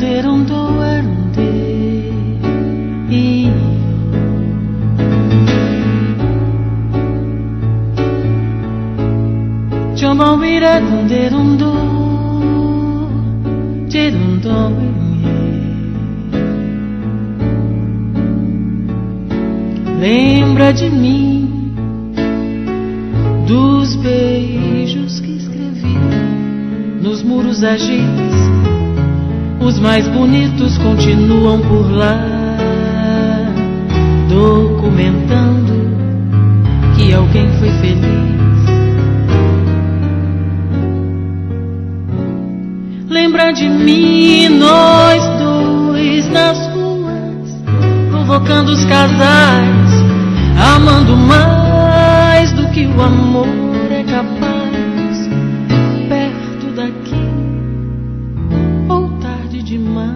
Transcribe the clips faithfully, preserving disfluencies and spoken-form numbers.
donde donde io Chama vira donde donde te donde Lembra de mim, dos beijos que escrevi nos muros agis. Os mais bonitos continuam por lá, documentando que alguém foi feliz. Lembra de mim, nós dois nas ruas, provocando os casais, amando mais do que o amor é capaz, perto daqui ou tarde demais.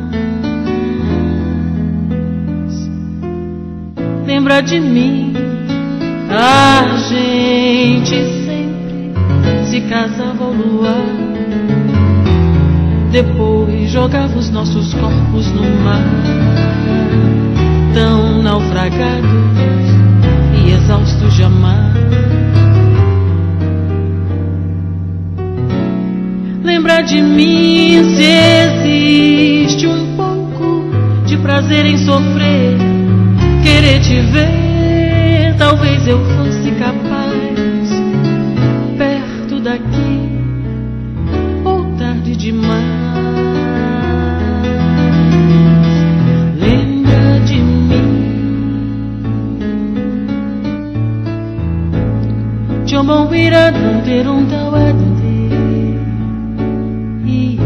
Lembra de mim, a gente sempre se casava ao luar, depois jogava os nossos corpos no mar, tão naufragados e exaustos de amar. Lembra de mim, se existe um pouco de prazer em sofrer, querer te ver, talvez eu fosse capaz, perto daqui ou tarde demais. Chama vira donde donde io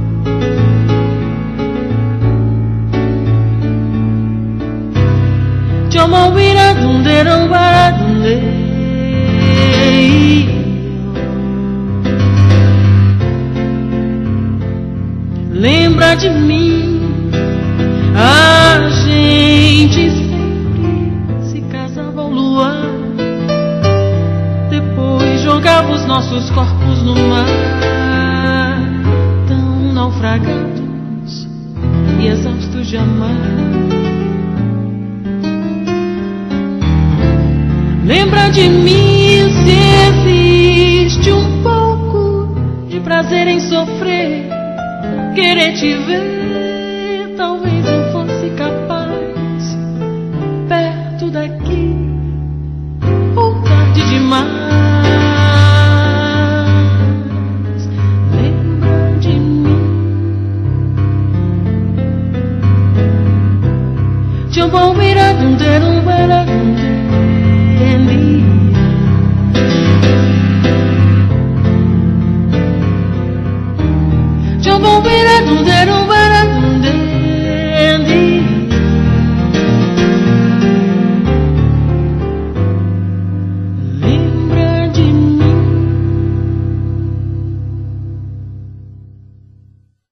Chama vira donde donde io Lembra de mim, a gente sempre se casava ao luar, jogava os nossos corpos no mar, tão naufragados e exaustos de amar. Lembra de mim, se existe um pouco de prazer em sofrer, querer te ver, talvez eu fosse capaz, perto daqui ou tarde demais. Chama vira donde donde Chama vira donde donde